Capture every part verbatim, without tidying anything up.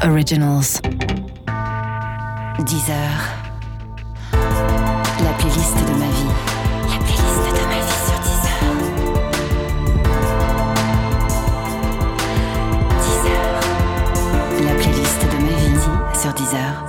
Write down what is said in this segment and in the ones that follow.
Originals. Deezer. La playlist de ma vie. La playlist de ma vie sur Deezer. Deezer. La playlist de ma vie sur Deezer.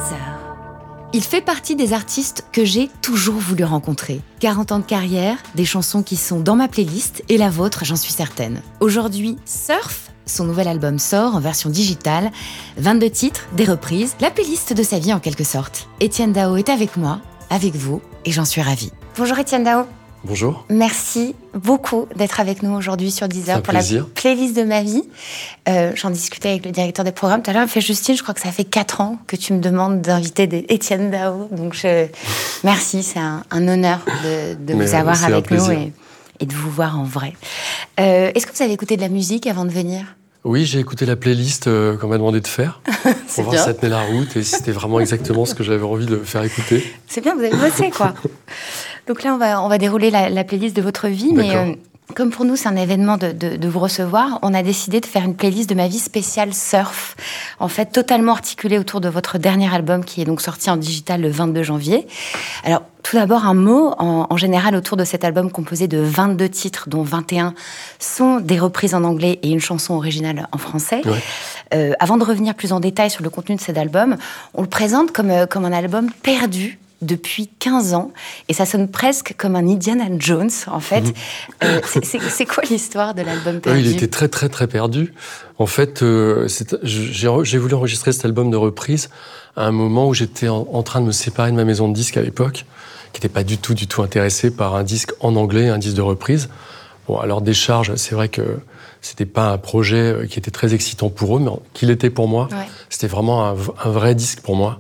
Il fait partie des artistes que j'ai toujours voulu rencontrer. quarante ans de carrière, des chansons qui sont dans ma playlist, et la vôtre, j'en suis certaine. Aujourd'hui, Surf, son nouvel album sort en version digitale, vingt-deux titres, des reprises, la playlist de sa vie en quelque sorte. Etienne Daho est avec moi, avec vous, et j'en suis ravie. Bonjour Etienne Daho. Bonjour. Merci beaucoup d'être avec nous aujourd'hui sur Deezer pour plaisir. La playlist de ma vie. Euh, j'en discutais avec le directeur des programmes tout à l'heure. Il me fait Justine, je crois que ça fait quatre ans que tu me demandes d'inviter des Etienne Daho. Donc je... merci, c'est un, un honneur de, de vous avoir avec nous et, et de vous voir en vrai. Euh, est-ce que vous avez écouté de la musique avant de venir ? Oui, j'ai écouté la playlist euh, qu'on m'a demandé de faire pour voir bien. si ça tenait la route et si c'était vraiment exactement ce que j'avais envie de faire écouter. C'est bien, vous avez bossé quoi. Donc là, on va, on va dérouler la, la playlist de votre vie, mais euh, comme pour nous, c'est un événement de, de, de vous recevoir, on a décidé de faire une playlist de ma vie spéciale Surf, en fait totalement articulée autour de votre dernier album qui est donc sorti en digital le vingt-deux janvier. Alors, tout d'abord, un mot en, en général autour de cet album composé de vingt-deux titres, dont vingt et un sont des reprises en anglais et une chanson originale en français. Ouais. Euh, avant de revenir plus en détail sur le contenu de cet album, on le présente comme, euh, comme un album perdu depuis quinze ans, et ça sonne presque comme un Indiana Jones, en fait. Mmh. Euh, c'est, c'est, c'est quoi l'histoire de l'album perdu ? Oui, il était très, très, très perdu. En fait, euh, c'est, j'ai, j'ai voulu enregistrer cet album de reprise à un moment où j'étais en, en train de me séparer de ma maison de disques à l'époque, qui n'était pas du tout, du tout intéressée par un disque en anglais, un disque de reprise. Bon, alors Décharge, c'est vrai que c'était pas un projet qui était très excitant pour eux, mais qu'il était pour moi. Ouais. C'était vraiment un, un vrai disque pour moi.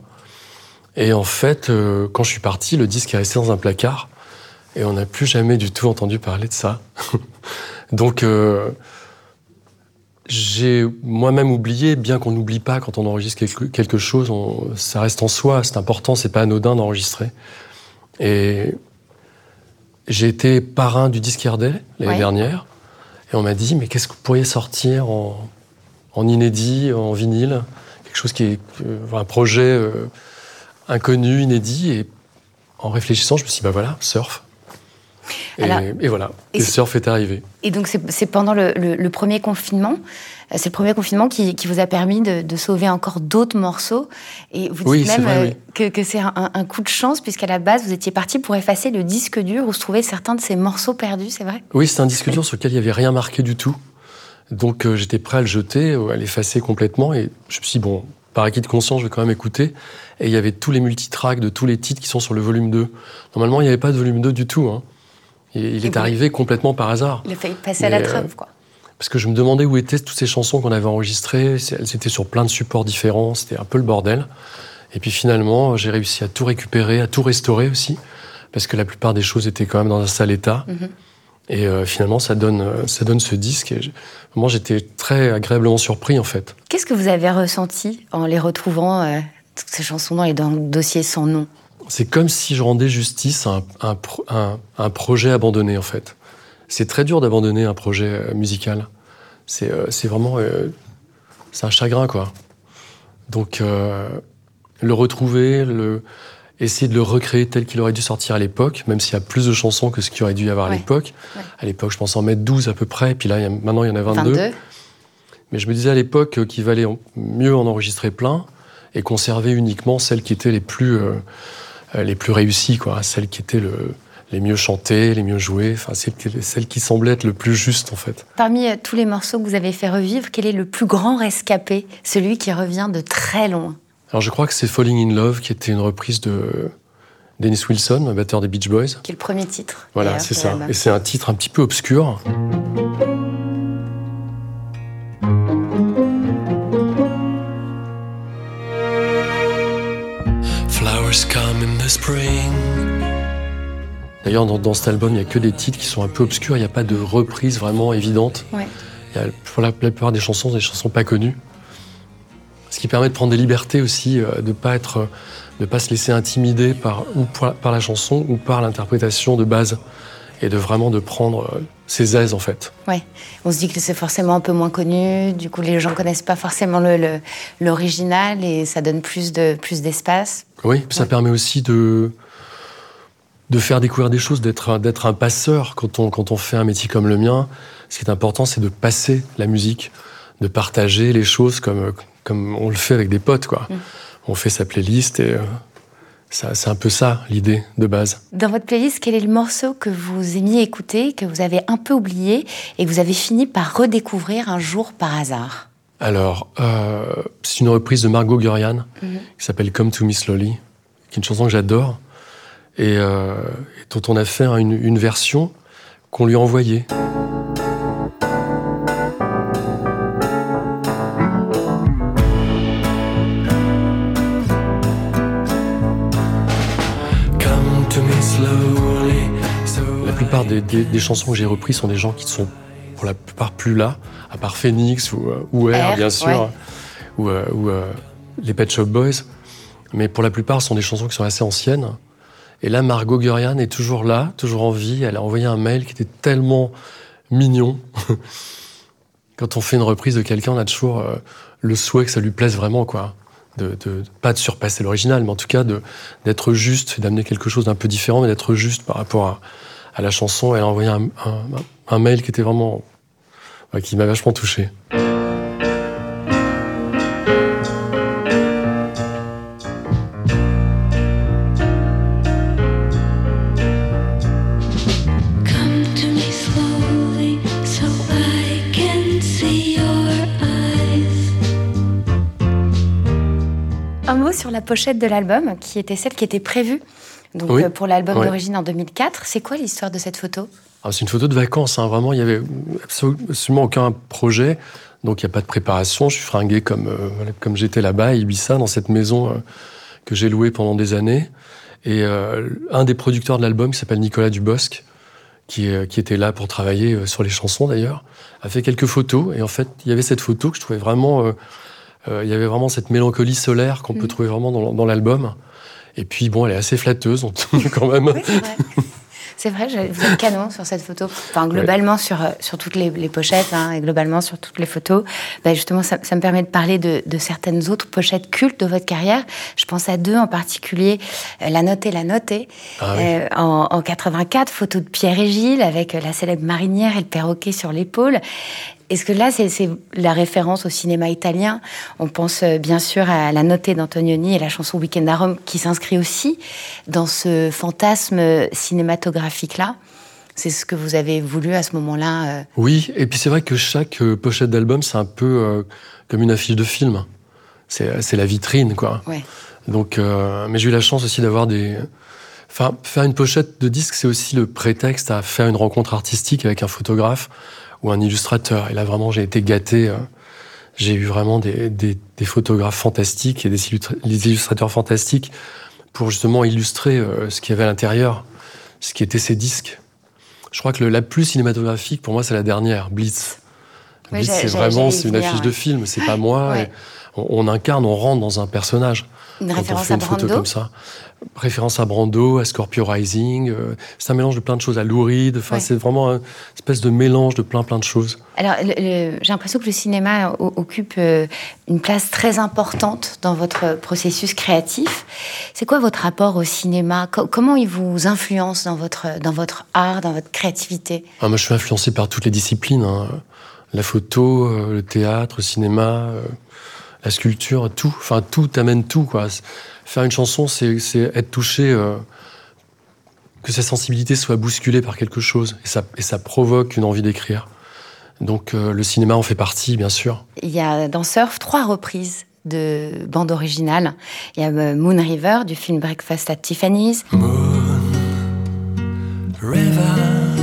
Et en fait, euh, quand je suis parti, le disque est resté dans un placard et on n'a plus jamais du tout entendu parler de ça. Donc, euh, j'ai moi-même oublié, bien qu'on n'oublie pas quand on enregistre quelque, quelque chose, on, ça reste en soi, c'est important, c'est pas anodin d'enregistrer. Et j'ai été parrain du disque R D l'année ouais. dernière et on m'a dit, mais qu'est-ce que vous pourriez sortir en, en inédit, en vinyle, quelque chose qui est euh, un projet... Euh, inconnu, inédit, et en réfléchissant, je me suis dit, bah voilà, Surf. Et, Alors, et voilà, et, et Surf est arrivé. Et donc, c'est, c'est pendant le, le, le premier confinement, c'est le premier confinement qui, qui vous a permis de, de sauver encore d'autres morceaux, et vous dites oui, même vrai, euh, oui. que, que c'est un, un coup de chance, puisqu'à la base, vous étiez parti pour effacer le disque dur où se trouvaient certains de ces morceaux perdus, c'est vrai ? Oui, c'est un disque dur sur lequel il n'y avait rien marqué du tout, donc euh, j'étais prêt à le jeter, à l'effacer complètement, et je me suis dit, bon... Par acquis de conscience, je vais quand même écouter. Et il y avait tous les multitracks de tous les titres qui sont sur le volume deux. Normalement, il n'y avait pas de volume deux du tout. Hein. Il, il est arrivé complètement par hasard. Il a failli passer Mais, à la trappe, quoi. Euh, parce que je me demandais où étaient toutes ces chansons qu'on avait enregistrées. Elles étaient sur plein de supports différents. C'était un peu le bordel. Et puis finalement, j'ai réussi à tout récupérer, à tout restaurer aussi. Parce que la plupart des choses étaient quand même dans un sale état. Mm-hmm. Et euh, finalement, ça donne, ça donne ce disque. Et je, moi, j'étais très agréablement surpris, en fait. Qu'est-ce que vous avez ressenti en les retrouvant, euh, toutes ces chansons dans les dossiers sans nom ? C'est comme si je rendais justice à un, un, un, un projet abandonné, en fait. C'est très dur d'abandonner un projet euh, musical. C'est, euh, c'est vraiment... Euh, c'est un chagrin, quoi. Donc, euh, le retrouver, le... essayer de le recréer tel qu'il aurait dû sortir à l'époque, même s'il y a plus de chansons que ce qu'il aurait dû y avoir ouais. à l'époque. Ouais. À l'époque, je pense en mettre douze à peu près, puis là, il y a, maintenant, il y en a vingt-deux. vingt-deux. Mais je me disais à l'époque qu'il valait mieux en enregistrer plein et conserver uniquement celles qui étaient les plus, euh, les plus réussies, quoi. Celles qui étaient le, les mieux chantées, les mieux jouées, enfin, celles, celles qui semblaient être le plus justes, en fait. Parmi euh, tous les morceaux que vous avez fait revivre, quel est le plus grand rescapé, celui qui revient de très loin ? Alors je crois que c'est Falling in Love, qui était une reprise de Dennis Wilson, le batteur des Beach Boys. Qui est le premier titre. Voilà, c'est ça. Et c'est un titre un petit peu obscur. Flowers come in the spring. D'ailleurs, dans, dans cet album, il n'y a que des titres qui sont un peu obscurs. Il n'y a pas de reprise vraiment évidente. Ouais. Il y a, pour la, la plupart des chansons, des chansons pas connues. Ce qui permet de prendre des libertés aussi, euh, de pas être, de pas se laisser intimider par ou par, par la chanson ou par l'interprétation de base, et de vraiment de prendre euh, ses aises en fait. Ouais, on se dit que c'est forcément un peu moins connu, du coup les gens connaissent pas forcément le, le, l'original et ça donne plus, de, plus d'espace. Oui, ouais. Ça permet aussi de, de faire découvrir des choses, d'être, d'être un passeur quand on, quand on fait un métier comme le mien. Ce qui est important, c'est de passer la musique, de partager les choses comme, comme on le fait avec des potes, quoi. Mmh. On fait sa playlist et... Euh, Ça, c'est un peu ça, l'idée de base. Dans votre playlist, quel est le morceau que vous aimiez écouter, que vous avez un peu oublié et que vous avez fini par redécouvrir un jour par hasard? Alors, euh, c'est une reprise de Margot Gurian, mm-hmm. qui s'appelle Come to Me Slowly, qui est une chanson que j'adore, et, euh, et dont on a fait une, une version qu'on lui a envoyée. La plupart des, des, des chansons que j'ai reprises sont des gens qui ne sont pour la plupart plus là, à part Phoenix ou, ou Air, bien sûr, ouais. ou, euh, ou euh, les Pet Shop Boys. Mais pour la plupart, ce sont des chansons qui sont assez anciennes. Et là, Margot Gurian est toujours là, toujours en vie. Elle a envoyé un mail qui était tellement mignon. Quand on fait une reprise de quelqu'un, on a toujours euh, le souhait que ça lui plaise vraiment, quoi. De, de, pas de surpasser l'original, mais en tout cas de, d'être juste, d'amener quelque chose d'un peu différent, mais d'être juste par rapport à, à la chanson. Elle a envoyé un, un, un mail qui était vraiment... Ouais, qui m'a vachement touché. Un mot sur la pochette de l'album, qui était celle qui était prévue donc, oui. pour l'album oui. d'origine en deux mille quatre. C'est quoi l'histoire de cette photo? Alors, c'est une photo de vacances, hein. Vraiment, il n'y avait absolument aucun projet, donc il n'y a pas de préparation. Je suis fringué comme, euh, comme j'étais là-bas, à Ibiza, dans cette maison euh, que j'ai louée pendant des années. Et euh, un des producteurs de l'album, qui s'appelle Nicolas Dubosc, qui, euh, qui était là pour travailler euh, sur les chansons d'ailleurs, a fait quelques photos. Et en fait, il y avait cette photo que je trouvais vraiment... Euh, Euh, il y avait vraiment cette mélancolie solaire qu'on mmh. peut trouver vraiment dans, dans l'album. Et puis, bon, elle est assez flatteuse, quand même. Oui, c'est vrai. C'est vrai, vous êtes canon sur cette photo. Enfin, globalement, ouais. sur, sur toutes les, les pochettes, hein, et globalement sur toutes les photos. Ben justement, ça, ça me permet de parler de, de certaines autres pochettes cultes de votre carrière. Je pense à deux en particulier. Euh, La Notée, La Notée. Ah, oui. euh, en, en quatre-vingt-quatre, photo de Pierre et Gilles avec la célèbre marinière et le perroquet sur l'épaule. Est-ce que là, c'est, c'est la référence au cinéma italien? On pense euh, bien sûr à La Notée d'Antonioni et la chanson Week-end à Rome, qui s'inscrit aussi dans ce fantasme cinématographique-là. C'est ce que vous avez voulu à ce moment-là euh... Oui, et puis c'est vrai que chaque euh, pochette d'album, c'est un peu euh, comme une affiche de film. C'est, c'est la vitrine, quoi. Ouais. Donc, euh, mais j'ai eu la chance aussi d'avoir des... Enfin, faire une pochette de disque, c'est aussi le prétexte à faire une rencontre artistique avec un photographe ou un illustrateur. Et là, vraiment, j'ai été gâté. J'ai eu vraiment des, des, des photographes fantastiques et des, illustra- des illustrateurs fantastiques pour justement illustrer euh, ce qu'il y avait à l'intérieur, ce qui étaient ces disques. Je crois que le, la plus cinématographique, pour moi, c'est la dernière, Blitz. Oui, Blitz, j'ai, c'est j'ai, vraiment j'ai c'est une venir, affiche ouais. de film, c'est pas moi. Ouais. On, on incarne, on rentre dans un personnage. Une quand référence on fait à une Brando. photo comme ça. Référence à Brando, à Scorpio Rising. Euh, c'est un mélange de plein de choses, à Lou Reed. Enfin, ouais. C'est vraiment une espèce de mélange de plein plein de choses. Alors, le, le, j'ai l'impression que le cinéma o- occupe euh, une place très importante dans votre processus créatif. C'est quoi votre rapport au cinéma? Co- Comment il vous influence dans votre, dans votre art, dans votre créativité? Ah, moi, je suis influencé par toutes les disciplines. Hein. La photo, euh, le théâtre, le cinéma... Euh... la sculpture, tout, enfin tout t'amène tout, quoi. Faire une chanson, c'est, c'est être touché, euh, que sa sensibilité soit bousculée par quelque chose, et ça, et ça provoque une envie d'écrire. Donc euh, le cinéma en fait partie, bien sûr. Il y a dans Surf trois reprises de bande originale. Il y a euh, Moon River du film Breakfast at Tiffany's. Moon River.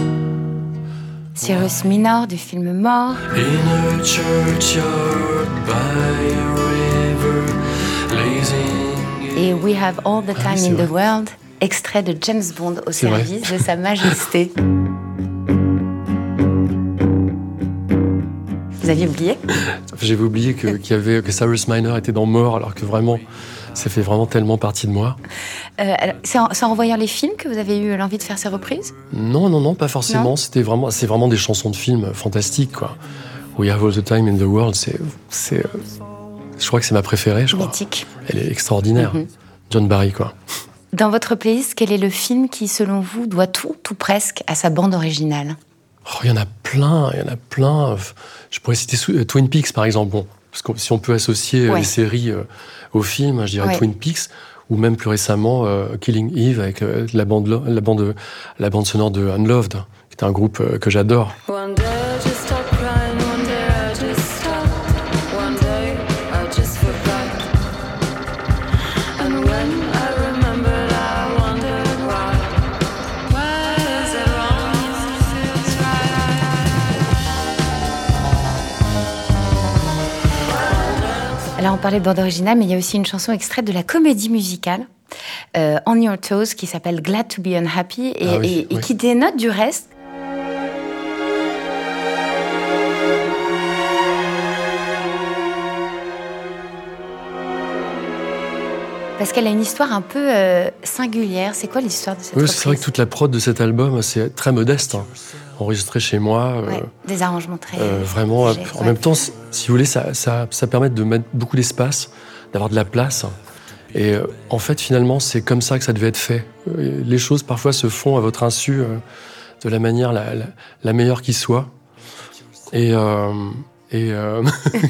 Cyrus Minor du film Mort. In a churchyard by a river, blazing. Et We Have All the Time ah, oui, in vrai. the World, extrait de James Bond au c'est service vrai. de Sa Majesté. Vous Vous aviez oublié? J'avais oublié que, qu'il y avait, que Cyrus Minor était dans Mort, alors que vraiment, ça fait vraiment tellement partie de moi. Euh, alors, c'est, en, c'est en voyant les films que vous avez eu l'envie de faire ces reprises? Non, non, non, pas forcément. Non. C'était vraiment, c'est vraiment des chansons de films fantastiques, quoi. We Have All the Time in the World, c'est, c'est, je crois que c'est ma préférée, je crois. Mythique. Elle est extraordinaire. Mm-hmm. John Barry, quoi. Dans votre playlist, quel est le film qui, selon vous, doit tout, tout presque à sa bande originale? Oh, il y en a plein, il y en a plein. Je pourrais citer Twin Peaks, par exemple. Bon, parce que si on peut associer ouais. les séries euh, aux films, je dirais ouais. Twin Peaks, ou même plus récemment euh, Killing Eve avec euh, la bande, la bande, la bande sonore de Unloved, qui est un groupe euh, que j'adore. Là, on parlait de bande originale, mais il y a aussi une chanson extraite de la comédie musicale, euh, On Your Toes, qui s'appelle Glad to Be Unhappy, et, ah oui, et, oui. et qui dénote du reste. Parce qu'elle a une histoire un peu euh, singulière. C'est quoi l'histoire de cette oui, reprise? C'est vrai que toute la prod de cet album, c'est très modeste. Hein. Enregistré chez moi. Euh, ouais, des arrangements très... Euh, vraiment, légers, en ouais. même temps, si vous voulez, ça, ça, ça permet de mettre beaucoup d'espace, d'avoir de la place. Et euh, en fait, finalement, c'est comme ça que ça devait être fait. Euh, les choses, parfois, se font à votre insu, euh, de la manière la, la, la meilleure qui soit. Et... Euh, Et euh...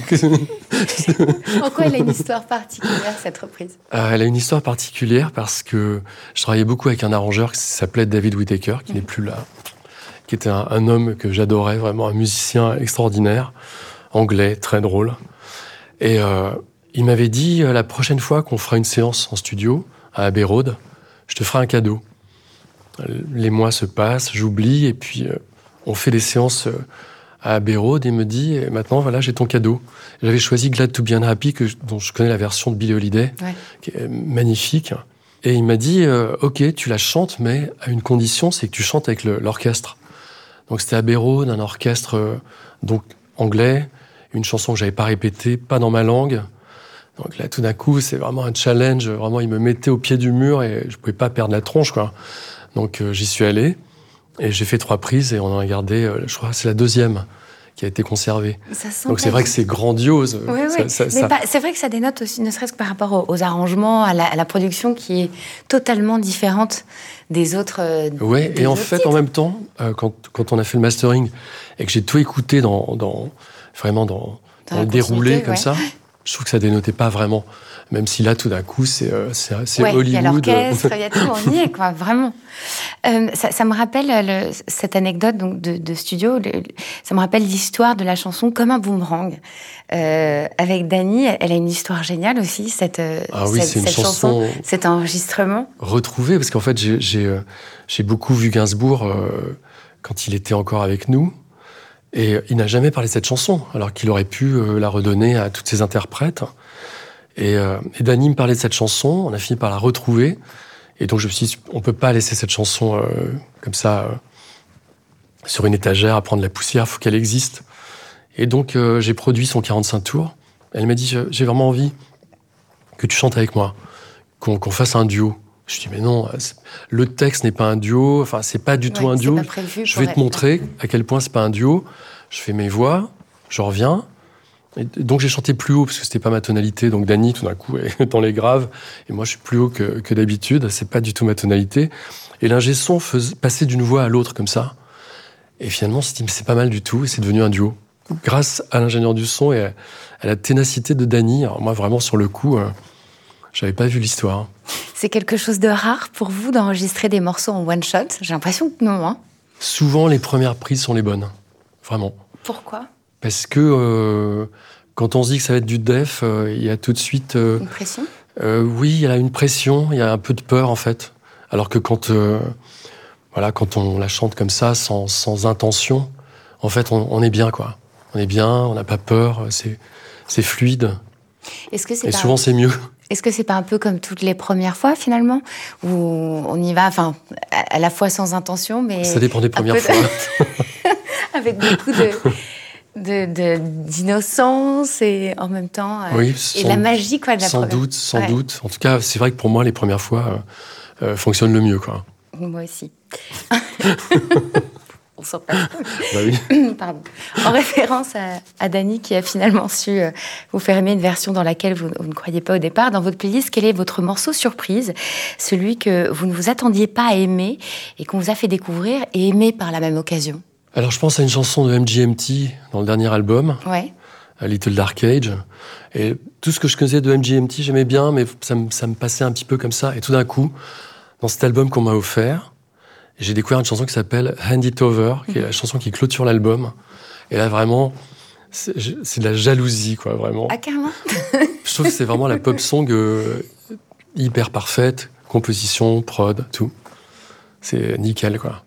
En quoi elle a une histoire particulière, cette reprise? euh, Elle a une histoire particulière parce que je travaillais beaucoup avec un arrangeur qui s'appelait David Whittaker, qui mmh. n'est plus là, qui était un, un homme que j'adorais, vraiment un musicien extraordinaire, anglais, très drôle. Et euh, il m'avait dit, la prochaine fois qu'on fera une séance en studio, à Abbey Road, je te ferai un cadeau. Les mois se passent, j'oublie, et puis euh, on fait des séances... Euh, à Abbey Road, et me dit, et maintenant, voilà, j'ai ton cadeau. J'avais choisi Glad to Be Unhappy, que, dont je connais la version de Billie Holiday, ouais. qui est magnifique. Et il m'a dit, euh, ok, tu la chantes, mais à une condition, c'est que tu chantes avec le, l'orchestre. Donc c'était Abbey Road, un orchestre euh, donc anglais, une chanson que j'avais pas répétée, pas dans ma langue. Donc là, tout d'un coup, c'est vraiment un challenge. Vraiment, il me mettait au pied du mur et je pouvais pas perdre la tronche, quoi. Donc euh, j'y suis allé. Et j'ai fait trois prises et on en a gardé, euh, je crois que c'est la deuxième qui a été conservée. Donc c'est vrai que c'est grandiose. Oui, oui. Ça, ça, ça... Pas, c'est vrai que ça dénote aussi, ne serait-ce que par rapport aux, aux arrangements, à la, à la production qui est totalement différente des autres. Euh, oui, et en fait, titres. En même temps, euh, quand, quand on a fait le mastering et que j'ai tout écouté dans, dans, vraiment dans, dans, dans le déroulé comme ouais. ça, je trouve que ça dénotait pas vraiment. Même si là, tout d'un coup, c'est, c'est, c'est ouais, Hollywood. Il y a l'orchestre, il y a tout, on y est, quoi, vraiment. Euh, ça, ça me rappelle le, cette anecdote donc, de, de studio, le, ça me rappelle l'histoire de la chanson Comme un boomerang. Euh, avec Dany, elle a une histoire géniale aussi, cette, ah oui, cette, c'est une cette chanson, chanson, cet enregistrement. Retrouvé, parce qu'en fait, j'ai, j'ai, j'ai beaucoup vu Gainsbourg euh, quand il était encore avec nous. Et il n'a jamais parlé de cette chanson, alors qu'il aurait pu euh, la redonner à toutes ses interprètes. Et, euh, et Dany me parlait de cette chanson, on a fini par la retrouver. Et donc je me suis dit, on peut pas laisser cette chanson euh, comme ça, euh, sur une étagère, à prendre la poussière, il faut qu'elle existe. Et donc euh, j'ai produit son quarante-cinq tours. Elle m'a dit, j'ai vraiment envie que tu chantes avec moi, qu'on, qu'on fasse un duo. Je dis, mais non, le texte n'est pas un duo, enfin c'est pas du ouais, tout un duo. Je vais te montrer à quel point c'est pas un duo. Je fais mes voix, je reviens. Et donc j'ai chanté plus haut parce que c'était pas ma tonalité. Donc Dany tout d'un coup est dans les graves et moi je suis plus haut que, que d'habitude. C'est pas du tout ma tonalité. Et l'ingé son faisait passer d'une voix à l'autre comme ça. Et finalement on s'est dit mais c'est pas mal du tout et c'est devenu un duo. Grâce à l'ingénieur du son et à, à la ténacité de Dany. Alors moi vraiment sur le coup, euh, j'avais pas vu l'histoire. C'est quelque chose de rare pour vous d'enregistrer des morceaux en one shot? J'ai l'impression que non. Hein. Souvent les premières prises sont les bonnes, vraiment. Pourquoi? Parce que euh, quand on se dit que ça va être du def, euh, il y a tout de suite... Euh, une pression euh, Oui, il y a une pression, il y a un peu de peur en fait. Alors que quand, euh, voilà, quand on la chante comme ça, sans, sans intention, en fait on, on est bien, quoi. On est bien, on n'a pas peur, c'est, c'est fluide. Est-ce que c'est Et pas... souvent c'est mieux. Est-ce que c'est pas un peu comme toutes les premières fois finalement, où on y va, enfin, à la fois sans intention, mais... Ça dépend des premières de... fois. Avec beaucoup de... De, de, de, d'innocence et en même temps... Euh, oui, et sans, la magie, quoi, de la Sans première. doute, sans ouais. doute. En tout cas, c'est vrai que pour moi, les premières fois euh, euh, fonctionnent le mieux, quoi. Moi aussi. On s'en passe. Bah oui. Pardon. En référence à, à Dany, qui a finalement su euh, vous faire aimer une version dans laquelle vous, vous ne croyez pas au départ. Dans votre playlist, quel est votre morceau surprise, celui que vous ne vous attendiez pas à aimer et qu'on vous a fait découvrir et aimer par la même occasion? Alors, je pense à une chanson de M G M T dans le dernier album, Ouais. A Little Dark Age. Et tout ce que je connaissais de M G M T, j'aimais bien, mais ça me, ça me passait un petit peu comme ça. Et tout d'un coup, dans cet album qu'on m'a offert, j'ai découvert une chanson qui s'appelle Hand It Over, qui est la chanson qui clôture l'album. Et là, vraiment, c'est, c'est de la jalousie, quoi, vraiment. Ah, carrément. Je trouve que c'est vraiment la pop song euh, hyper parfaite, composition, prod, tout. C'est nickel, quoi.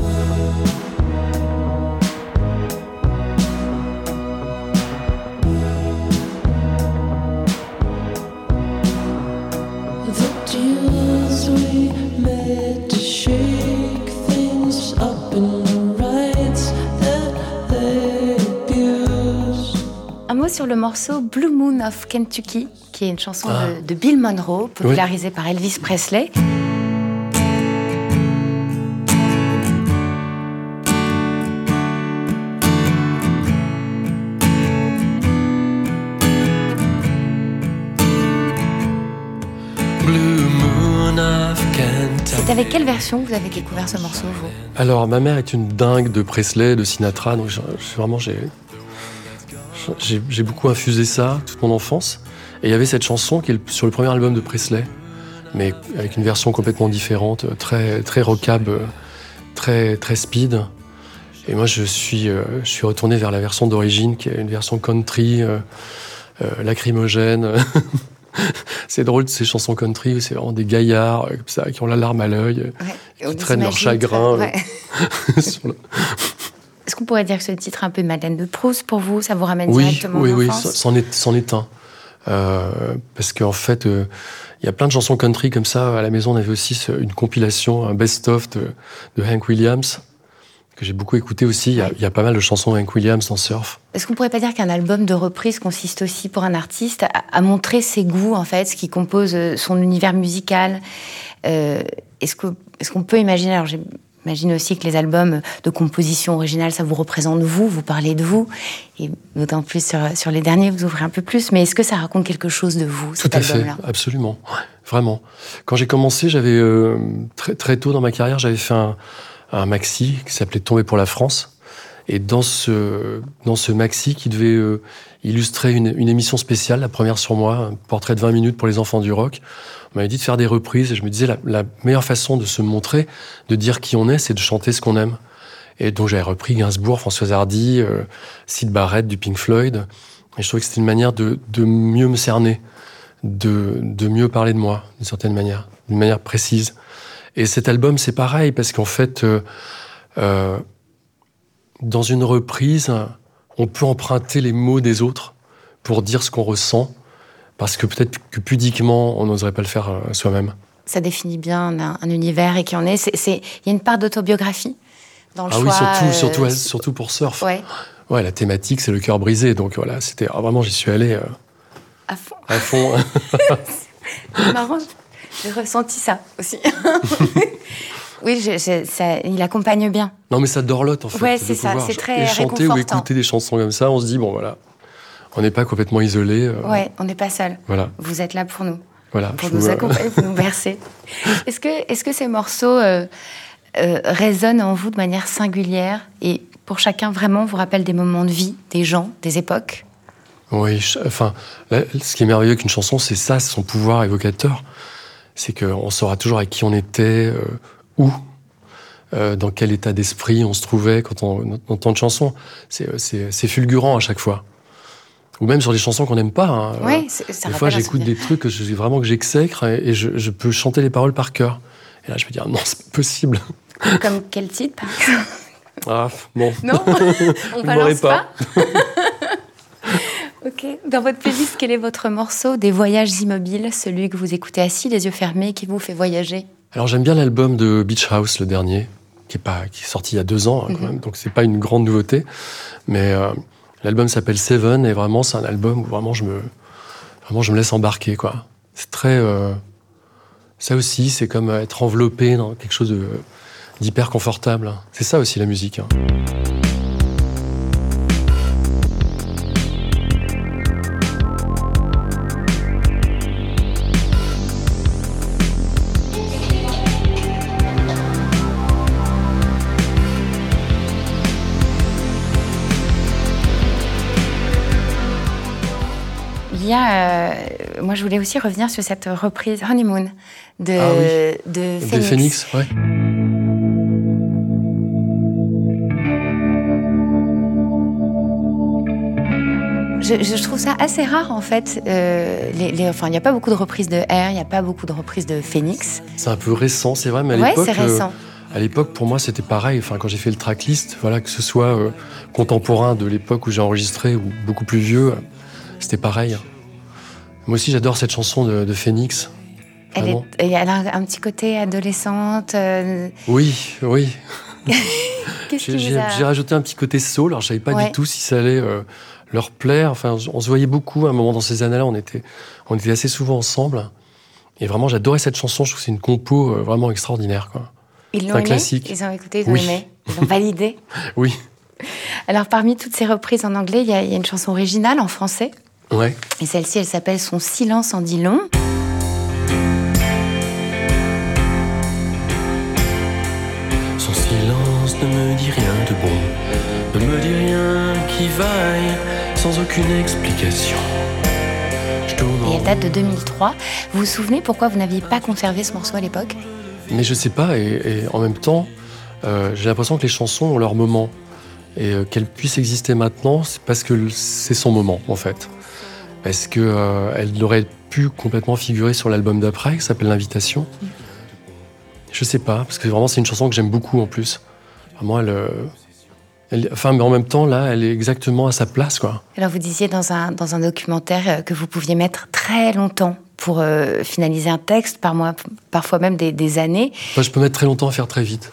Sur le morceau Blue Moon of Kentucky, qui est une chanson ah. de, de Bill Monroe, popularisée oui. par Elvis Presley. Blue Moon of Kentucky. C'est avec quelle version vous avez découvert ce morceau, vous? Alors, ma mère est une dingue de Presley, de Sinatra, donc je, je, vraiment j'ai... J'ai, j'ai beaucoup infusé ça toute mon enfance. Et il y avait cette chanson qui est sur le premier album de Presley, mais avec une version complètement différente, très, très rockab, très, très speed. Et moi, je suis, euh, je suis retourné vers la version d'origine, qui est une version country, euh, euh, lacrymogène. C'est drôle, ces chansons country, où c'est vraiment des gaillards euh, ça, qui ont la larme à l'œil, ouais, qui traînent leur chagrin. Ouais. Euh, sur le... Est-ce qu'on pourrait dire que ce titre est un peu Madeleine de Proust pour vous? Ça vous ramène oui, directement oui, en oui, enfance? oui, c'en est, c'en est un. Euh, parce qu'en fait, il euh, y a plein de chansons country comme ça. À la maison, on avait aussi une compilation, un best-of de, de Hank Williams, que j'ai beaucoup écouté aussi. Il y a, y a pas mal de chansons de Hank Williams dans Surf. Est-ce qu'on pourrait pas dire qu'un album de reprise consiste aussi pour un artiste à, à montrer ses goûts, en fait, ce qui compose son univers musical? euh, est-ce, que, est-ce qu'on peut imaginer... Alors, j'ai, J'imagine aussi que les albums de composition originale, ça vous représente vous, vous parlez de vous, et d'autant plus sur, sur les derniers, vous ouvrez un peu plus, mais est-ce que ça raconte quelque chose de vous, cet Tout à album-là? fait, absolument, ouais, vraiment. Quand j'ai commencé, j'avais euh, très, très tôt dans ma carrière, j'avais fait un, un maxi qui s'appelait Tomber pour la France, et dans ce, dans ce maxi qui devait euh, illustrer une, une émission spéciale, la première sur moi, un portrait de vingt minutes pour les enfants du rock. On m'avait dit de faire des reprises et je me disais la, la meilleure façon de se montrer, de dire qui on est, c'est de chanter ce qu'on aime. Et donc j'avais repris Gainsbourg, Françoise Hardy, euh, Syd Barrett du Pink Floyd. Et je trouvais que c'était une manière de, de mieux me cerner, de, de mieux parler de moi, d'une certaine manière, d'une manière précise. Et cet album, c'est pareil, parce qu'en fait, euh, euh, dans une reprise, on peut emprunter les mots des autres pour dire ce qu'on ressent. Parce que peut-être que pudiquement, on n'oserait pas le faire euh, soi-même. Ça définit bien un, un univers et qui en est. C'est, c'est, il y a une part d'autobiographie dans le ah choix. Ah oui, surtout, euh, surtout, euh, surtout pour Surf. Ouais. Ouais, la thématique, c'est le cœur brisé. Donc voilà, c'était ah, vraiment, j'y suis allé euh, à fond. À fond. C'est marrant, j'ai ressenti ça aussi. Oui, je, je, ça, il accompagne bien. Non, mais ça dorlote en fait. Ouais, c'est ça, c'est très réconfortant. Chanter ou écouter des chansons comme ça, on se dit bon voilà. On n'est pas complètement isolé. Euh... Ouais, on n'est pas seul. Voilà. Vous êtes là pour nous. Voilà. Pour nous vous... accompagner, pour nous bercer. Est-ce que, est-ce que ces morceaux euh, euh, résonnent en vous de manière singulière et pour chacun vraiment vous rappellent des moments de vie, des gens, des époques? Oui, je, enfin, là, ce qui est merveilleux avec une chanson, c'est ça, son pouvoir évocateur. C'est qu'on saura toujours avec qui on était, euh, où, euh, dans quel état d'esprit on se trouvait quand on entend une chanson. C'est, c'est, c'est fulgurant à chaque fois. Ou même sur des chansons qu'on n'aime pas. Hein. Oui, c'est, ça des fois, j'écoute des trucs que je, vraiment que j'exècre et, et je, je peux chanter les paroles par cœur. Et là, je me dis, ah, non, c'est pas possible. Comme quel titre, par exemple? Ah, bon. Non, on balance pas. pas. Ok. Dans votre playlist, quel est votre morceau des voyages immobiles, celui que vous écoutez assis, les yeux fermés, qui vous fait voyager? Alors, j'aime bien l'album de Beach House, le dernier, qui est, pas, qui est sorti il y a deux ans, hein, quand mm-hmm. même, donc c'est pas une grande nouveauté. Mais... Euh, L'album s'appelle Seven et vraiment c'est un album où vraiment je me, vraiment je me laisse embarquer, quoi. C'est très, euh, ça aussi c'est comme être enveloppé dans quelque chose de, d'hyper confortable. C'est ça aussi la musique. Hein. Il y a, euh, moi, je voulais aussi revenir sur cette reprise Honeymoon de, ah oui. de Phoenix. De Phoenix, ouais. Je, je trouve ça assez rare, en fait. Euh, les, les, enfin, il n'y a pas beaucoup de reprises de Air, il n'y a pas beaucoup de reprises de Phoenix. C'est un peu récent, c'est vrai, mais à ouais, l'époque... c'est récent. Euh, à l'époque, pour moi, c'était pareil. Enfin, quand j'ai fait le tracklist, voilà, que ce soit euh, contemporain de l'époque où j'ai enregistré ou beaucoup plus vieux, c'était pareil. Moi aussi, j'adore cette chanson de, de Phoenix. Elle, est, elle a un, un petit côté adolescente. Euh... Oui, oui. Qu'est-ce j'ai, qui j'ai, a... j'ai rajouté un petit côté soul. Alors, je savais pas ouais. du tout si ça allait euh, leur plaire. Enfin, on se voyait beaucoup à un moment dans ces années-là. On était, on était assez souvent ensemble. Et vraiment, j'adorais cette chanson. Je trouve que c'est une compo euh, vraiment extraordinaire, quoi. Ils l'ont c'est un aimé. Classique. Ils ont écouté, ils ont oui. aimé. Ils ont validé. Oui. Alors, parmi toutes ces reprises en anglais, il y, y a une chanson originale en français. Ouais. Et celle-ci, elle s'appelle Son silence en dit long. Son silence ne me dit rien de bon, ne me dit rien qui vaille, sans aucune explication. Et elle date de deux mille trois. Vous vous souvenez pourquoi vous n'aviez pas conservé ce morceau à l'époque ? Mais je sais pas, et, et en même temps, euh, j'ai l'impression que les chansons ont leur moment. Et euh, qu'elles puissent exister maintenant, c'est parce que c'est son moment, en fait. Est-ce qu'elle euh, aurait pu complètement figurer sur l'album d'après, qui s'appelle L'Invitation ? mmh. Je sais pas, parce que vraiment c'est une chanson que j'aime beaucoup en plus. Vraiment, elle, euh, elle, enfin, mais en même temps, là, elle est exactement à sa place, quoi. Alors vous disiez dans un, dans un documentaire que vous pouviez mettre très longtemps pour euh, finaliser un texte, par mois, parfois même des, des années. Enfin, je peux mettre très longtemps à faire très vite.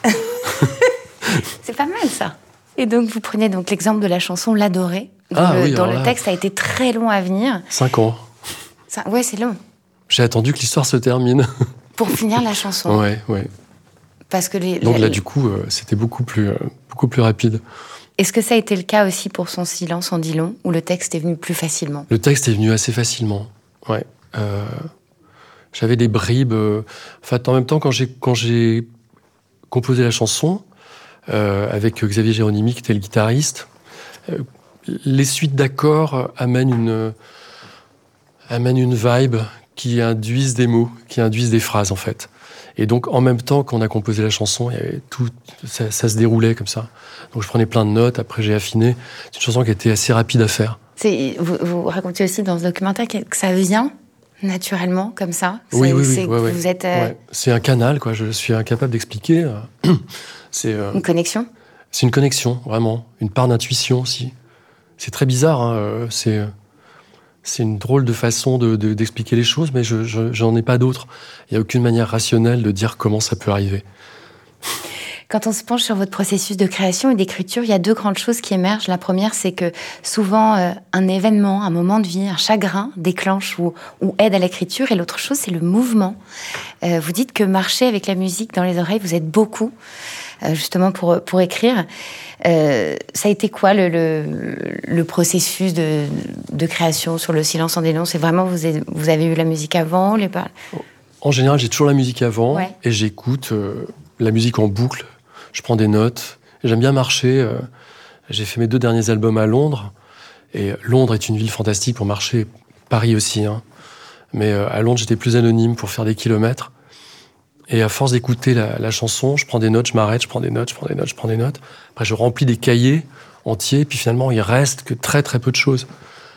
C'est pas mal, ça. Et donc, vous prenez donc l'exemple de la chanson L'Adoré, dont, ah, le, oui, dont là, le texte a été très long à venir. Cinq ans. Ça, ouais, c'est long. J'ai attendu que l'histoire se termine. Pour finir la chanson. Ouais, ouais. Parce que les, donc les, là, du coup, euh, c'était beaucoup plus, euh, beaucoup plus rapide. Est-ce que ça a été le cas aussi pour Son silence en dit long, où le texte est venu plus facilement ? Le texte est venu assez facilement, ouais. Euh, j'avais des bribes. Euh, enfin, en même temps, quand j'ai, quand j'ai composé la chanson, Euh, avec Xavier Géronimi qui était le guitariste, euh, les suites d'accords amènent une, euh, amènent une vibe qui induisent des mots, qui induisent des phrases en fait. Et donc en même temps qu'on a composé la chanson, il y avait tout, ça, ça se déroulait comme ça. Donc je prenais plein de notes, après j'ai affiné. C'est une chanson qui était assez rapide à faire. C'est, vous, vous racontez aussi dans ce documentaire que ça vient naturellement comme ça. Oui, c'est, oui, c'est, oui. Ouais, vous ouais. êtes, euh... ouais. C'est un canal, quoi. Je suis incapable d'expliquer. C'est euh... une connexion. C'est une connexion, vraiment. Une part d'intuition aussi. C'est très bizarre. Hein. C'est, c'est une drôle de façon de, de, d'expliquer les choses, mais je, je, j'en ai pas d'autre. Il n'y a aucune manière rationnelle de dire comment ça peut arriver. Quand on se penche sur votre processus de création et d'écriture, il y a deux grandes choses qui émergent. La première, c'est que souvent, euh, un événement, un moment de vie, un chagrin déclenche ou, ou aide à l'écriture. Et l'autre chose, c'est le mouvement. Euh, vous dites que marcher avec la musique dans les oreilles, vous êtes beaucoup, euh, justement, pour, pour écrire. Euh, ça a été quoi le, le, le processus de, de création sur Le silence en dit long ? C'est vraiment, vous avez, vous avez eu la musique avant les par... En général, j'ai toujours la musique avant, ouais. et j'écoute euh, la musique en boucle. Je prends des notes. J'aime bien marcher. Euh, j'ai fait mes deux derniers albums à Londres. Et Londres est une ville fantastique pour marcher. Paris aussi. Hein. Mais euh, à Londres, j'étais plus anonyme pour faire des kilomètres. Et à force d'écouter la, la chanson, je prends des notes, je m'arrête, je prends des notes, je prends des notes, je prends des notes. Après, je remplis des cahiers entiers. Puis finalement, il reste que très, très peu de choses.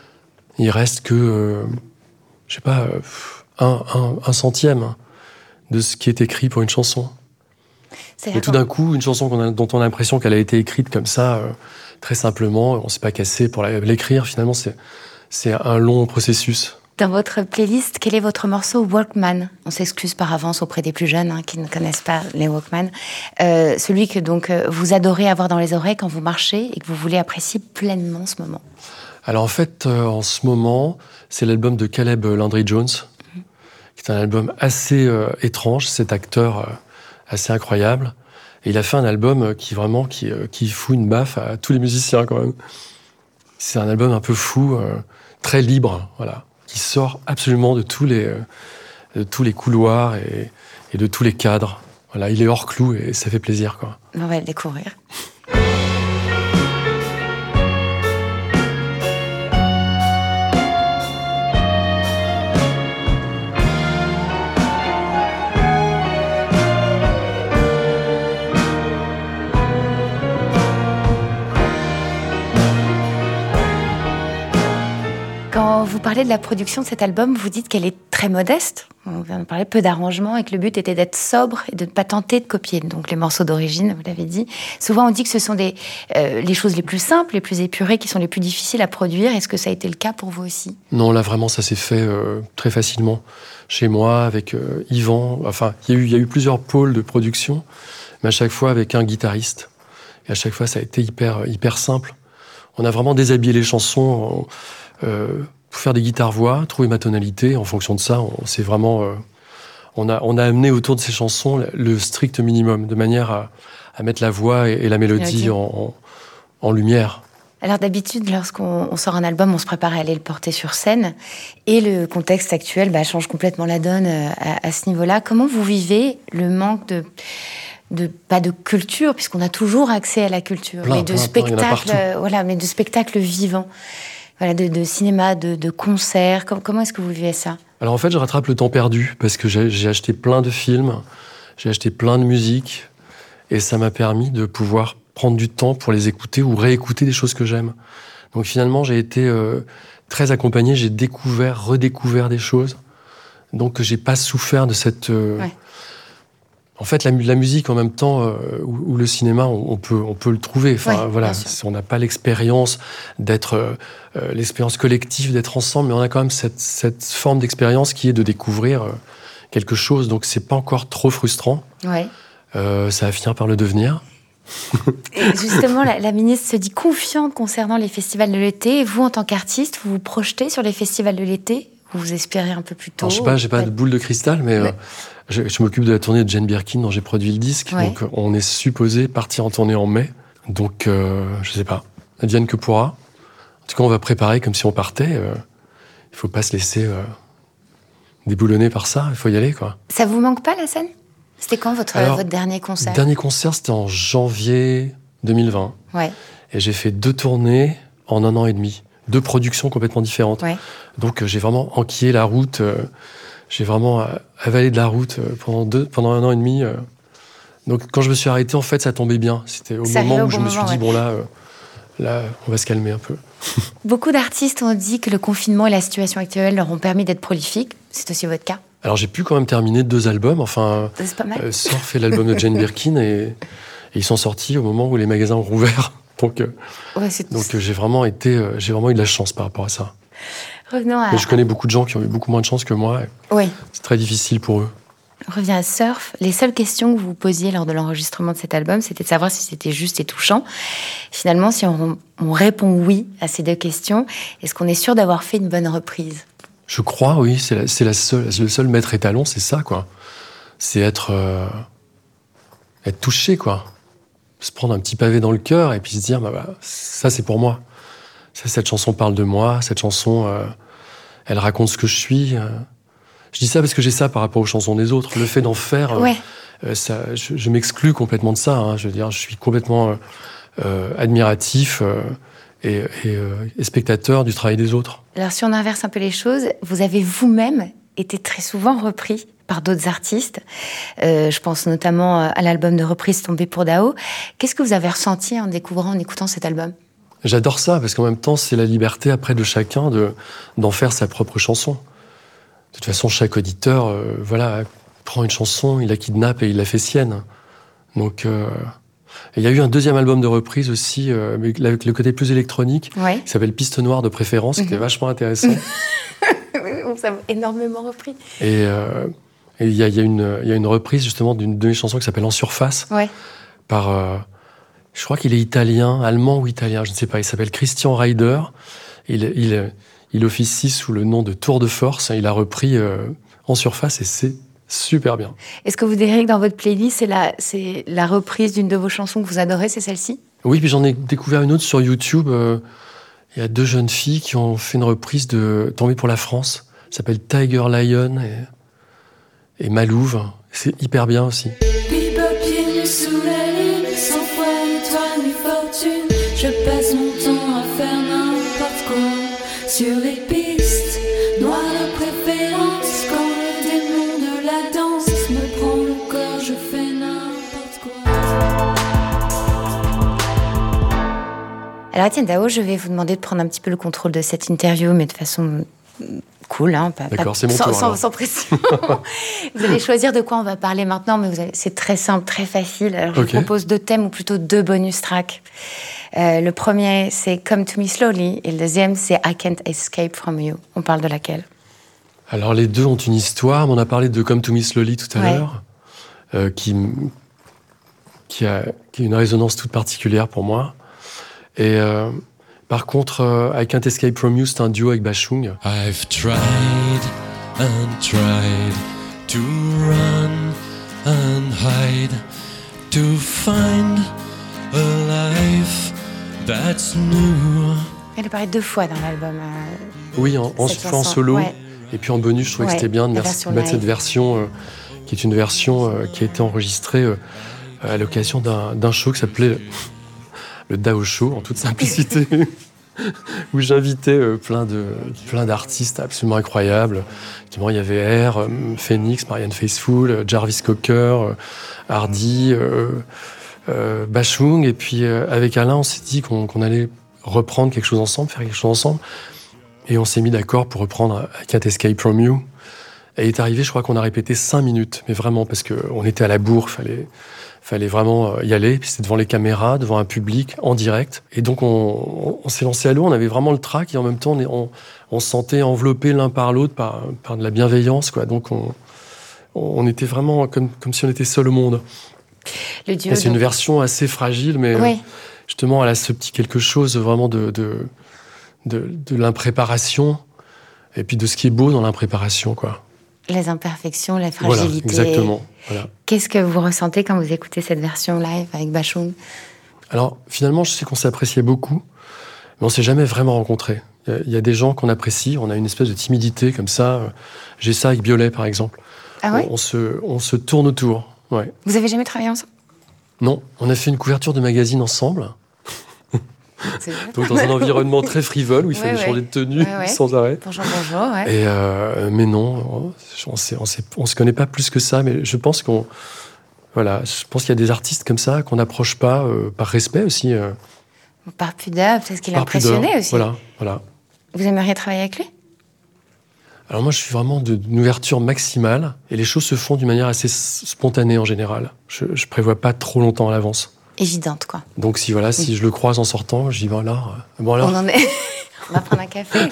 Il reste que, euh, je sais pas, euh, un, un, un centième de ce qui est écrit pour une chanson. C'est et tout d'un coup, une chanson qu'on a, dont on a l'impression qu'elle a été écrite comme ça, euh, très simplement, on ne s'est pas cassé pour la, l'écrire, finalement, c'est, c'est un long processus. Dans votre playlist, quel est votre morceau Walkman ? On s'excuse par avance auprès des plus jeunes hein, qui ne connaissent pas les Walkman. Euh, celui que donc vous adorez avoir dans les oreilles quand vous marchez et que vous voulez apprécier pleinement en ce moment. Alors en fait, euh, en ce moment, c'est l'album de Caleb Landry Jones, mmh. qui est un album assez euh, étrange, cet acteur euh, assez incroyable. Et il a fait un album qui vraiment qui, euh, qui fout une baffe à tous les musiciens quand même. C'est un album un peu fou, euh, très libre, voilà, qui sort absolument de tous les, euh, de tous les couloirs et, et de tous les cadres. Voilà, il est hors clou et ça fait plaisir, quoi. On va le découvrir. Quand vous parlez de la production de cet album, vous dites qu'elle est très modeste. On vient de parler peu d'arrangements et que le but était d'être sobre et de ne pas tenter de copier. Donc les morceaux d'origine, vous l'avez dit. Souvent on dit que ce sont des, euh, les choses les plus simples, les plus épurées, qui sont les plus difficiles à produire. Est-ce que ça a été le cas pour vous aussi ? Non, là vraiment ça s'est fait euh, très facilement. Chez moi, avec euh, Yvan. Enfin, il y a eu, il y a eu plusieurs pôles de production, mais à chaque fois avec un guitariste. Et à chaque fois ça a été hyper, hyper simple. On a vraiment déshabillé les chansons... Euh, pour faire des guitares-voix, trouver ma tonalité. En fonction de ça, on s'est vraiment, euh, on a, on a amené autour de ces chansons le strict minimum, de manière à, à mettre la voix et, et la mélodie en, en, en lumière. Alors d'habitude, lorsqu'on on sort un album, on se prépare à aller le porter sur scène, et le contexte actuel bah, change complètement la donne à, à ce niveau-là. Comment vous vivez le manque de de pas de culture, puisqu'on a toujours accès à la culture, plein, mais de plein, spectacles, plein, voilà, mais de spectacles vivants. Voilà, de, de cinéma, de, de concerts. Comment, comment est-ce que vous vivez ça ? Alors en fait, je rattrape le temps perdu parce que j'ai, j'ai acheté plein de films, j'ai acheté plein de musique et ça m'a permis de pouvoir prendre du temps pour les écouter ou réécouter des choses que j'aime. Donc finalement, j'ai été euh, très accompagné, j'ai découvert, redécouvert des choses. Donc j'ai pas souffert de cette... Euh, ouais. En fait, la, la musique, en même temps, euh, ou, ou le cinéma, on, on, peut, on peut le trouver. Enfin, ouais, voilà, on n'a pas l'expérience d'être, euh, l'expérience collective, d'être ensemble, mais on a quand même cette, cette forme d'expérience qui est de découvrir euh, quelque chose. Donc, c'est pas encore trop frustrant. Ouais. Euh, ça va finir par le devenir. Et justement, la, la ministre se dit confiante concernant les festivals de l'été. Et vous, en tant qu'artiste, vous vous projetez sur les festivals de l'été ? Vous vous espérez un peu plus tôt ? Alors, je sais pas, j'ai pas de boule de cristal, mais... Ouais. Euh, Je, je m'occupe de la tournée de Jane Birkin dont j'ai produit le disque. Ouais. Donc on est supposé partir en tournée en mai. Donc euh, je sais pas, advienne que pourra. En tout cas, on va préparer comme si on partait. Euh, il faut pas se laisser euh, déboulonner par ça. Il faut y aller, quoi. Ça vous manque pas la scène ? C'était quand votre, Alors, votre dernier concert ? Le dernier concert, c'était en janvier deux mille vingt. Ouais. Et j'ai fait deux tournées en un an et demi. Deux productions complètement différentes. Ouais. Donc euh, j'ai vraiment enquillé la route. Euh, J'ai vraiment avalé de la route pendant, deux, pendant un an et demi. Donc quand je me suis arrêté, en fait, ça tombait bien. C'était au ça moment où au bon je me suis moment, dit, ouais. bon là, euh, là, on va se calmer un peu. Beaucoup d'artistes ont dit que le confinement et la situation actuelle leur ont permis d'être prolifiques. C'est aussi votre cas ? Alors j'ai pu quand même terminer deux albums. Enfin, c'est pas mal. Euh, Surf et l'album de Jane Birkin. Et, et ils sont sortis au moment où les magasins ont rouvert. Donc, euh, ouais, c'est donc euh, j'ai, vraiment été, euh, j'ai vraiment eu de la chance par rapport à ça. Revenons à... Mais je connais beaucoup de gens qui ont eu beaucoup moins de chance que moi. Oui. C'est très difficile pour eux. On revient à Surf. Les seules questions que vous posiez lors de l'enregistrement de cet album, c'était de savoir si c'était juste et touchant. Finalement, si on, on répond oui à ces deux questions, est-ce qu'on est sûr d'avoir fait une bonne reprise ? Je crois, oui. C'est, la, c'est la seule, le seul maître étalon, c'est ça, quoi. C'est être, euh, être touché, quoi. Se prendre un petit pavé dans le cœur et puis se dire, bah, bah, ça, c'est pour moi. Cette chanson parle de moi, cette chanson, euh, elle raconte ce que je suis. Euh. Je dis ça parce que j'ai ça par rapport aux chansons des autres. Le fait d'en faire, euh, ouais. euh, ça, je, je m'exclus complètement de ça. Hein. Je veux dire, je suis complètement euh, euh, admiratif euh, et, et, euh, et spectateur du travail des autres. Alors, si on inverse un peu les choses, vous avez vous-même été très souvent repris par d'autres artistes. Euh, je pense notamment à l'album de reprise Tombé pour Dao. Qu'est-ce que vous avez ressenti en découvrant, en écoutant cet album ? J'adore ça, parce qu'en même temps, c'est la liberté après de chacun de, d'en faire sa propre chanson. De toute façon, chaque auditeur, euh, voilà, prend une chanson, il la kidnappe et il la fait sienne. Donc, euh... il y a eu un deuxième album de reprise aussi, euh, avec le côté plus électronique, ouais. qui s'appelle Piste Noire de préférence, mm-hmm. qui est vachement intéressant. ça m'a énormément repris. Et euh, il y, y, y a une reprise justement d'une de mes chansons qui s'appelle En Surface, ouais. par, euh, je crois qu'il est italien, allemand ou italien, je ne sais pas, il s'appelle Christian Reider. Il, il, il officie sous le nom de Tour de Force. Il a repris euh, En Surface et c'est super bien. Est-ce que vous diriez que dans votre playlist, c'est la, c'est la reprise d'une de vos chansons que vous adorez, c'est celle-ci ? Oui, puis j'en ai découvert une autre sur YouTube. Euh, il y a deux jeunes filles qui ont fait une reprise de Tant pis pour la France. Ça s'appelle Tiger Lion et, et Malouve. C'est hyper bien aussi. Pieds sous la lune, sans foi ni toile ni fortune. Je passe mon temps à faire n'importe quoi sur les pistes noires de préférence. Quand le démon de la danse me prend le corps, je fais n'importe quoi. Alors Étienne Dao, je vais vous demander de prendre un petit peu le contrôle de cette interview, mais de façon cool, hein, pas, D'accord, pas, c'est mon sans, tour, sans, sans pression. Vous allez choisir de quoi on va parler maintenant, mais vous allez, c'est très simple, très facile. Alors je okay. vous propose deux thèmes, ou plutôt deux bonus tracks. Euh, le premier, c'est Come to Me Slowly, et le deuxième, c'est I Can't Escape From You. On parle de laquelle ? Alors les deux ont une histoire. On a parlé de Come to Me Slowly tout à ouais. l'heure, euh, qui, qui, a, qui a une résonance toute particulière pour moi. Et euh, par contre, euh, I Can't Escape From You, c'est un duo avec Bashung. I've tried and tried to run and hide, to find a life that's new. Elle apparaît deux fois dans l'album. Euh, oui, en, en, en solo. Ouais. Et puis en bonus, je trouvais ouais, que c'était bien de mettre, mettre cette version, euh, qui est une version euh, qui a été enregistrée euh, à l'occasion d'un, d'un show qui s'appelait le Dao Show, en toute simplicité, où j'invitais euh, plein, de, plein d'artistes absolument incroyables. Il y avait R, euh, Phoenix, Marianne Faithfull, euh, Jarvis Cocker, euh, Hardy, euh, euh, Bashung. Et puis euh, avec Alain, on s'est dit qu'on, qu'on allait reprendre quelque chose ensemble, faire quelque chose ensemble. Et on s'est mis d'accord pour reprendre I Can't Escape From You. Et il est arrivé, je crois qu'on a répété cinq minutes, mais vraiment, parce qu'on était à la bourre, fallait, fallait vraiment y aller. Puis c'était devant les caméras, devant un public, en direct. Et donc, on, on, on s'est lancé à l'eau, on avait vraiment le trac, et en même temps, on, on, on se sentait enveloppés l'un par l'autre par, par de la bienveillance, quoi. Donc, on, on était vraiment comme, comme si on était seul au monde. Le duo, et c'est donc... une version assez fragile, mais oui. justement, elle a ce petit quelque chose vraiment de... de De, de l'impréparation et puis de ce qui est beau dans l'impréparation, quoi. Les imperfections, la fragilité. Voilà, exactement. Voilà. Qu'est-ce que vous ressentez quand vous écoutez cette version live avec Bashung ? Alors, finalement, je sais qu'on s'est apprécié beaucoup, mais on s'est jamais vraiment rencontrés. Il y, y a des gens qu'on apprécie, on a une espèce de timidité comme ça. J'ai ça avec Biolay, par exemple. Ah ouais ? on, on, se, on se tourne autour. Ouais. Vous avez jamais travaillé ensemble ? Non, on a fait une couverture de magazine ensemble. Donc dans un environnement très frivole où il fallait ouais, changer ouais. de tenue ouais, ouais. sans arrêt. Bonjour, bonjour. Ouais. Et euh, mais non, on sait, on sait, on se connaît pas plus que ça. Mais je pense qu'on, voilà, je pense qu'il y a des artistes comme ça qu'on n'approche pas euh, par respect aussi. Euh, par pudeur, parce qu'il est impressionné aussi. Voilà, voilà. Vous aimeriez travailler avec lui ? Alors moi, je suis vraiment d'une ouverture maximale et les choses se font d'une manière assez spontanée en général. Je, je prévois pas trop longtemps à l'avance. Évidente, quoi. Donc si voilà, si je le croise en sortant, je dis bon alors, bon alors. On en est. On va prendre un café.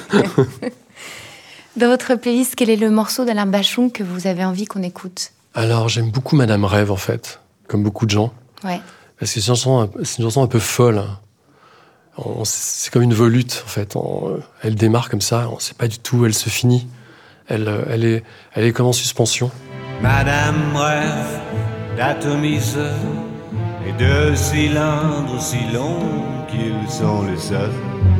Dans votre playlist, quel est le morceau d'Alain Bashung que vous avez envie qu'on écoute ? Alors j'aime beaucoup Madame Rêve en fait, comme beaucoup de gens. Ouais. Parce que c'est une chanson, c'est une chanson un peu folle. On, c'est comme une volute en fait. On, elle démarre comme ça, on ne sait pas du tout où elle se finit. Elle, elle est, elle est comme en suspension. Madame Rêve d'atomiseur. Et deux cylindres aussi longs qu'ils sont les seuls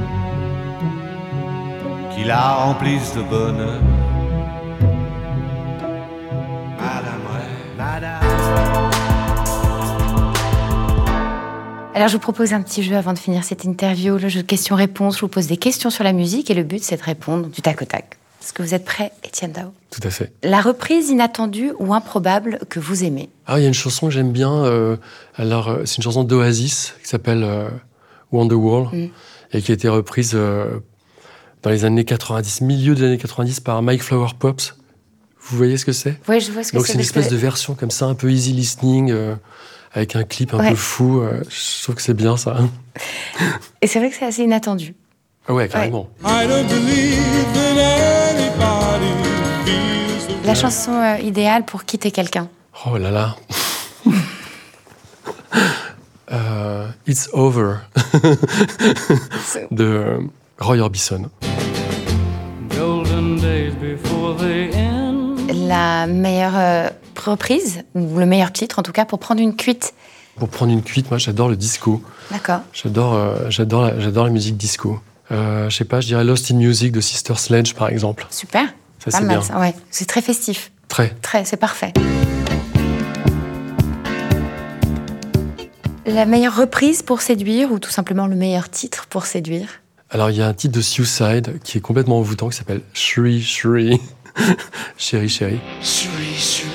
qui la remplissent de bonheur. Madame Rêve, Madame. Alors je vous propose un petit jeu avant de finir cette interview, le jeu de questions-réponses. Je vous pose des questions sur la musique et le but c'est de répondre du tac au tac. Est-ce que vous êtes prêt, Étienne Dao ? Tout à fait. La reprise inattendue ou improbable que vous aimez ? Ah, il y a une chanson que j'aime bien. Euh, alors, euh, c'est une chanson d'Oasis qui s'appelle euh, Wonderwall mm. et qui a été reprise euh, dans les années quatre-vingt-dix, milieu des années quatre-vingt-dix par Mike Flower Pops. Vous voyez ce que c'est ? Oui, je vois ce que Donc, c'est. Donc c'est une espèce que... de version comme ça, un peu easy listening, euh, avec un clip un ouais. peu fou. Euh, je trouve que c'est bien ça. Et c'est vrai que c'est assez inattendu. Ah ouais, carrément. I don't believe in anybody. La chanson euh, idéale pour quitter quelqu'un. Oh là là. euh, It's Over de euh, Roy Orbison. Golden days before they end. La meilleure euh, reprise, ou le meilleur titre en tout cas, pour prendre une cuite. Pour prendre une cuite, moi j'adore le disco. D'accord. J'adore, euh, j'adore, la, j'adore la musique disco. Euh, je sais pas, je dirais Lost in Music de Sister Sledge par exemple. Super. Ça Pas c'est mal, bien. ça, ouais. C'est très festif. Très. Très, c'est parfait. La meilleure reprise pour séduire, ou tout simplement le meilleur titre pour séduire? Alors il y a un titre de Suicide qui est complètement envoûtant qui s'appelle Shri Shri. Chérie chérie. Shuri, shuri.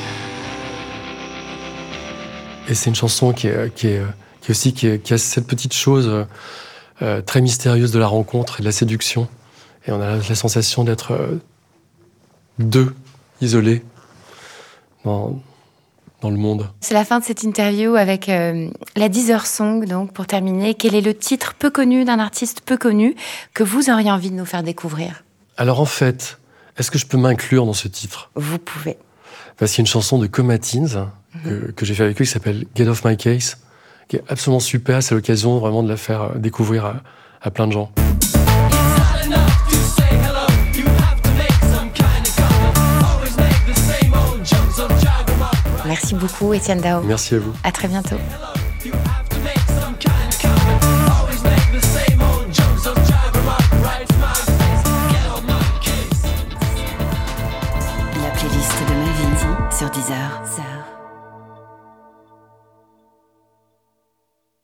Et c'est une chanson qui est, qui est, qui est aussi qui, est, qui a cette petite chose euh, très mystérieuse de la rencontre et de la séduction. Et on a la, la sensation d'être euh, deux, isolés dans, dans le monde. C'est la fin de cette interview avec euh, la Deezer Song. Donc, pour terminer, quel est le titre peu connu d'un artiste peu connu que vous auriez envie de nous faire découvrir? Alors en fait, est-ce que je peux m'inclure dans ce titre? Vous pouvez. Parce qu'il y a une chanson de Comatines que, que j'ai fait avec eux qui s'appelle Get Off My Case, qui est absolument super. C'est l'occasion vraiment de la faire découvrir à, à plein de gens. Merci beaucoup, Étienne Dao. Merci à vous. À très bientôt. La playlist de ma vie sur Deezer.